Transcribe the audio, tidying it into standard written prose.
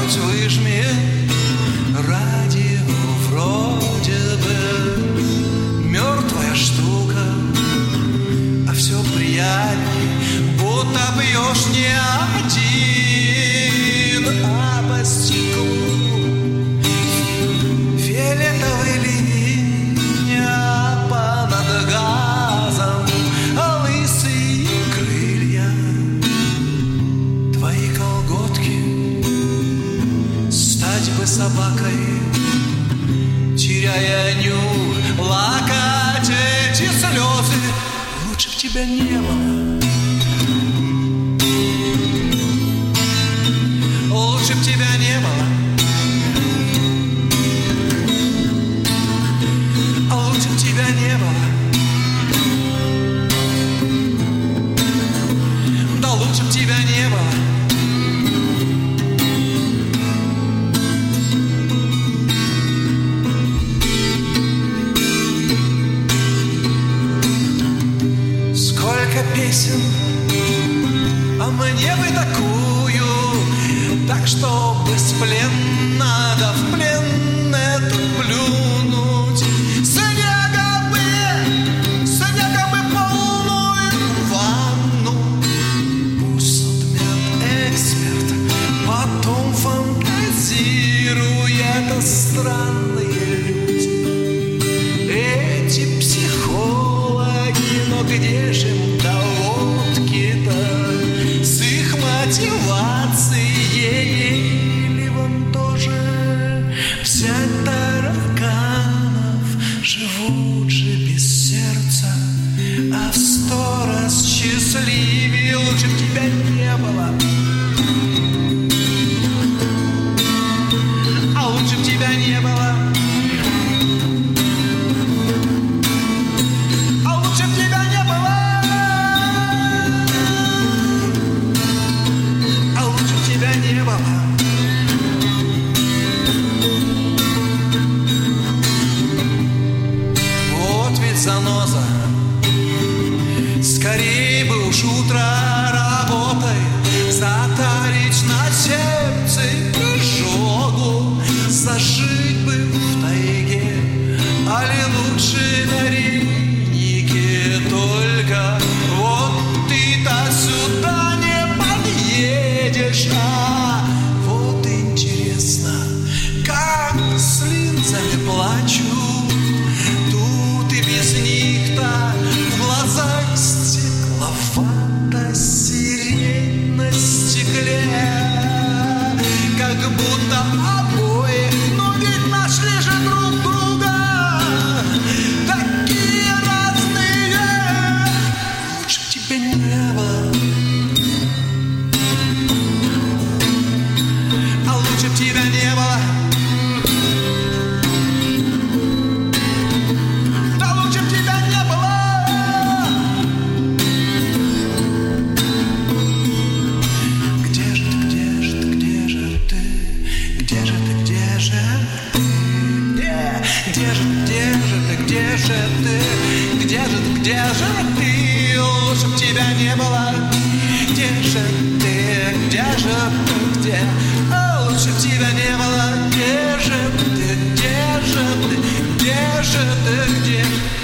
Хоть выжми радио, вроде бы мертвая штука, а все приятней, будто пьешь не один, а по стеклу фиолетовый линия понад газом, лысые крылья, твои колготки. Стать бы собакой, теряя нюх, плакать эти слезы. Лучше б тебя не было, лучше б тебя не было, лучше б тебя не было. Да лучше б тебя не было. Песен, а мне бы такую, так что беспленно, да в плен этот плюнуть. Снега бы полную ванну, пусть судмедэксперт потом фантазирует, а странные люди, эти психологи, но где же им с их мотивацией, или вам тоже взять тараканов? Живут же без сердца, а в 100 раз счастливее. Лучше б тебя не было, а лучше б тебя не было. Заноза, скорей бы уж утро работой затарить на сердце изжогу, зашить бы в тайге, али лучше на речнике. Только вот ты-то сюда не подъедешь, а вот интересно, как с линзами плачут. Без них-то в глазах стекловата сирень на стекле, как будто обои, но ведь нашли же друг друга, такие разные. Лучше б тебя не было, а лучше б тебя не было. Где же ты? Лучше б тебя не было. Где же ты? Где же ты? Где? Лучше б тебя не было. Где же ты? Где же ты? Где же ты? Где?